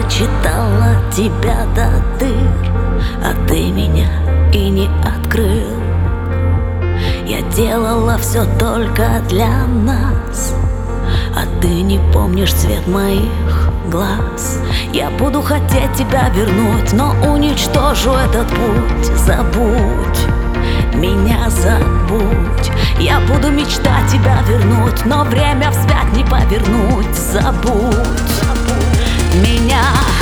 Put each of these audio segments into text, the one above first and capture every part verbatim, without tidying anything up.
прочитала тебя до дыр, а ты меня и не открыл. Я делала все только для нас, а ты не помнишь цвет моих глаз. Я буду хотеть тебя вернуть, но уничтожу этот путь. Забудь меня, забудь. Я буду мечтать тебя вернуть, но время вспять не повернуть. Забудь меня.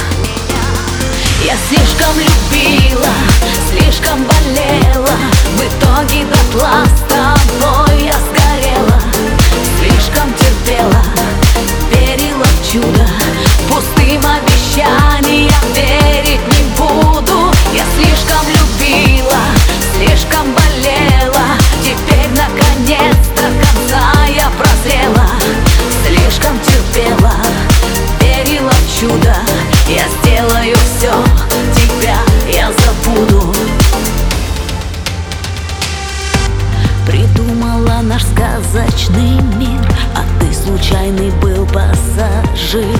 Я слишком любила, слишком болела, в итоге дотла с тобой я сгорела. Слишком терпела, верила в чудо, пустым обещаниям верить не буду. Я слишком любила, слишком болела, теперь наконец-то конца я прозрела. Слишком терпела, верила в чудо, я сделаю все, тебя я забуду. Придумала наш сказочный мир, а ты случайный был пассажир.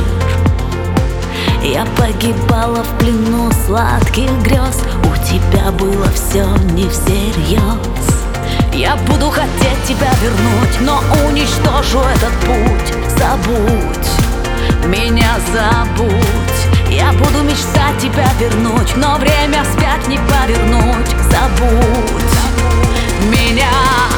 Я погибала в плену сладких грез, у тебя было все не всерьез. Я буду хотеть тебя вернуть, но уничтожу этот путь. Забудь меня, забудь. Я буду мечтать тебя вернуть, но время вспять не повернуть. Забудь меня.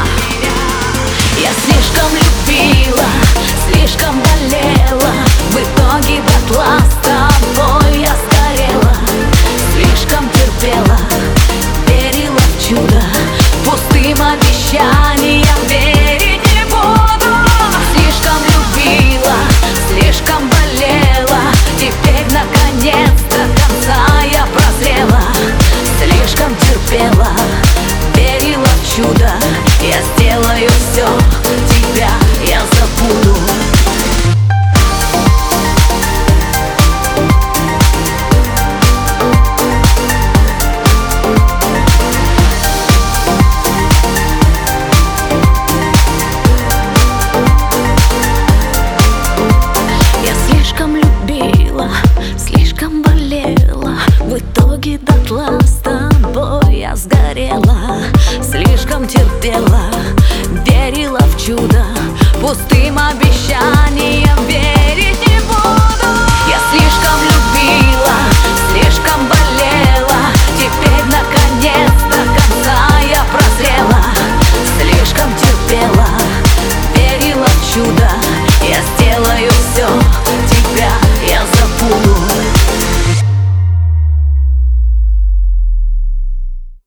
Я слишком любила, слишком болела, в итоге дотла с тобой я сгорела. Слишком терпела, верила в чудо, пустым обещаниям верить не буду. Слишком любила, слишком болела, теперь наконец-то конца я прозрела. Слишком терпела, верила в чудо, я сделаю все, тебя я забуду. Я слишком любила, слишком болела, в итоге дотла с тобой я сгорела. Слишком терпела, верила в чудо, пустым обещаниям